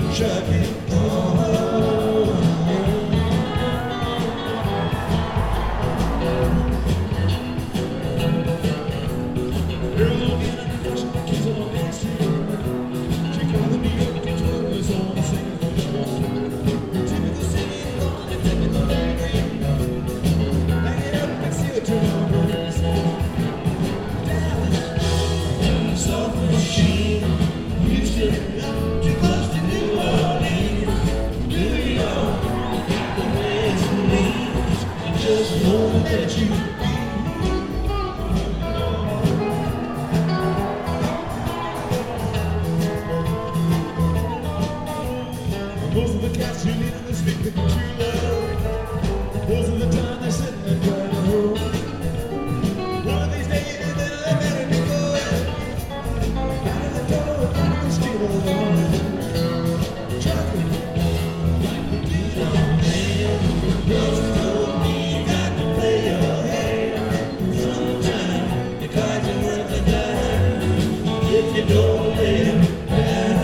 trucking. Just know that you most of the cats you need in this big picture love. Most of the time they're sitting there trying to hold. One of these days they'll let me go out of the door and steal alone. Trucking like the beat on man. Just told me you got to play your hand. Sometimes the cards are worth a dime if you don't lay them down.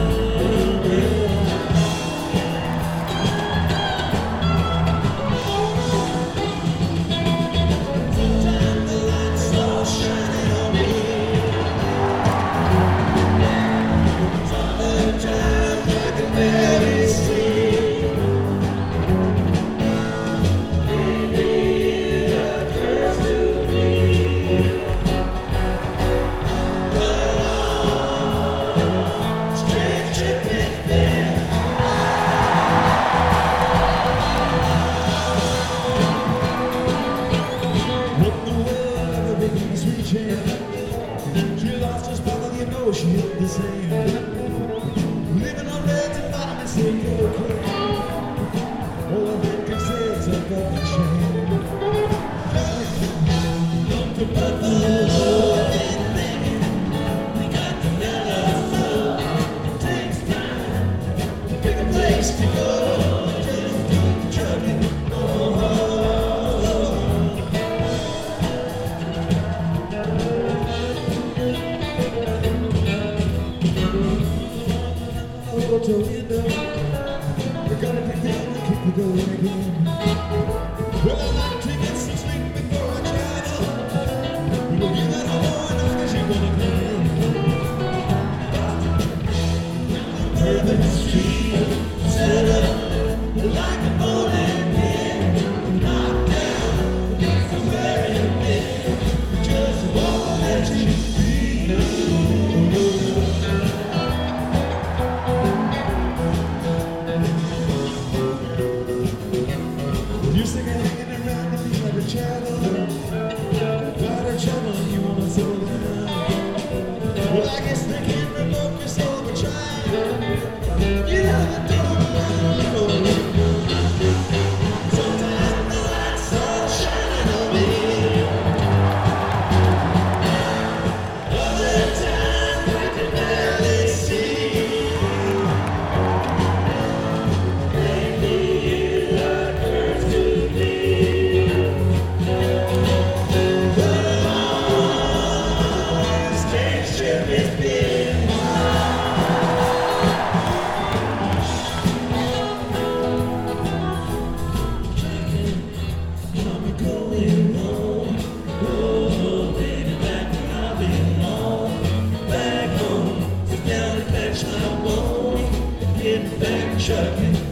She lost her spot on the emotion, hit the same. Living on red to bottom and say you're okay. All I think can say is I've got the shame. Don't put the love in there. We got to let us know. It takes time to pick a place to go. Just keep trucking. To window, we're gonna pick them and keep it going again. Well, I'd like to get some sleep before I travel. We'll give that a horn as you're gonna play. Urban street, set up like a bowling pin. Knocked down against the wearing pin. Just won't let you be. You sick of hanging around and feel like a chattel. Got a trouble and you wanna throw down. Well, I guess they can't revoke your soul for trying. Get out the door and let it go. Sometimes the lights are shining on me. Other times I can barely see. Get back trucking.